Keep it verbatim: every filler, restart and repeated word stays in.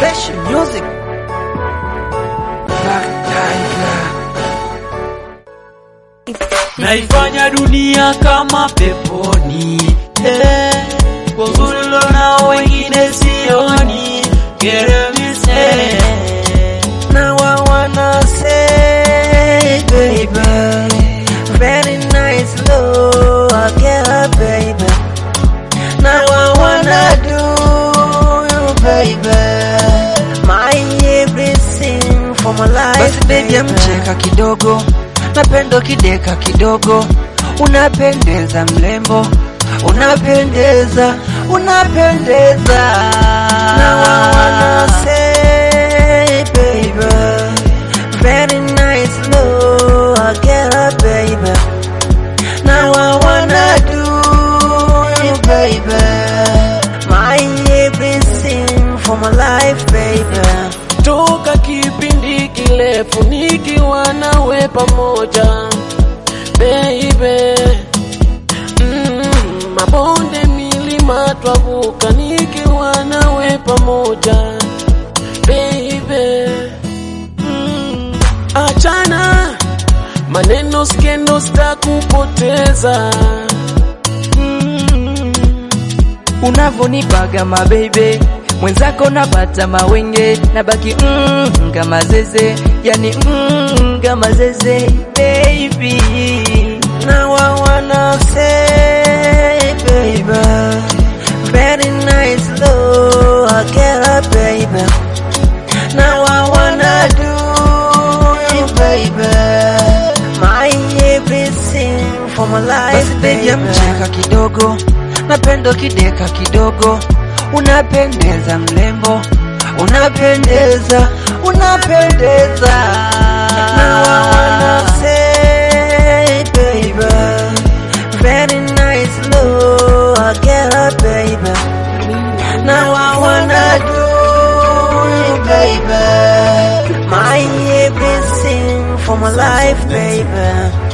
Fresh music. Naifanya dunia kama peponi, eh, kwa uzuri na wengine sioni. Get me say, now I wanna say, baby, very nice love, I get her, baby. Now I wanna do you, baby, my everything for my life. Basi baby, amcheka kidogo, napendo kideka kidogo, unapendeza mlembo, unapendeza, unapendeza. Now I wanna say, baby, very nice love, I get her, baby. Now I wanna do you, baby, my everything for my life, baby. toka kipindi kirefu nikiwa nawe pamoja, baby. Mm, mabonde milima twavuka nikiwa nawe pamoja, baby. Mm, achana maneno skendo sitakupoteza. Mm, unavonipaga ma baby, mwenzako napata mawenge, nabaki mm, kama zeze, yani mm, kama zeze, baby. Now I wanna say, baby, very nice love, I get her, baby. Now I wanna do you, baby, my everything for my life, baby. Amcheka kidogo, napendo kideka kidogo, unapendeza mlembo, unapendeza, unapendeza. Now I wanna say, baby, very nice love, I get her, baby. Now I wanna do you, baby, my everything for my life, baby.